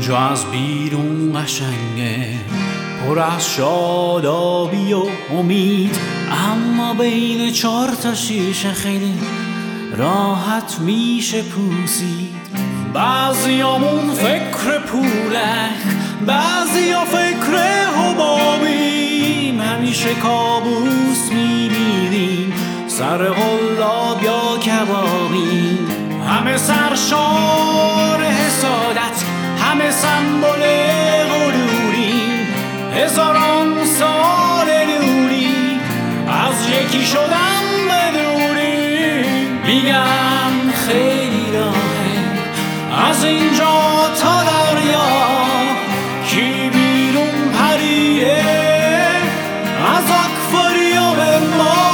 اینجا از بیرون قشنگه، پر از شادابی و امید، اما بین 4 تا شیشه خیلی راحت میشه پوسید. بعضیامون فکر پولک، بعضیا فکر حبابیم، همیشه کابوس میبینیم سر قلاب یا کبابیم. همه سرشار حسادت، همه سمبل غروریم، هزاران سال نوری از یکی شدن بدوریم. میگم خیلی راهه از اینجا تا دریا، کی بیرون پریه از آکواریوم ما.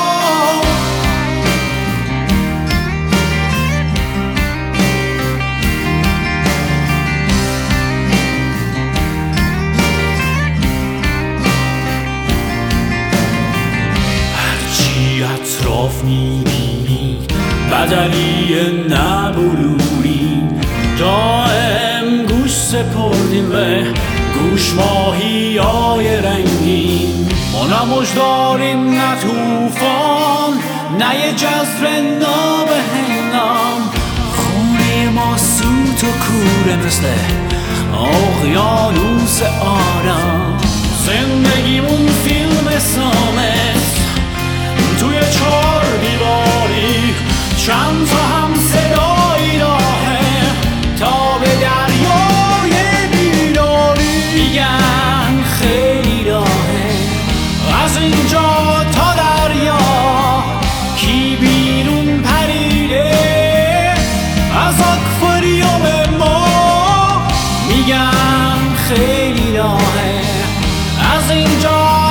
هرچی اطراف میبینی بدلیه نبلوری، دائم گوش سپردیم به گوش ماهی های رنگین. ما نه مجداریم نه توفان، نه یه جزر نابهنام، خونه ما سوت و کوره مثل اقیانوس آرام. زندگیمون فیلم سامت توی 4 دیواری، چند تا هم صدایی راهه تا به دریای بیداری. میگن خیلی راهه از اینجا تا دریا، کی بیرون پریده از آکواریوم ما. میگن خیلی راهه از اینجا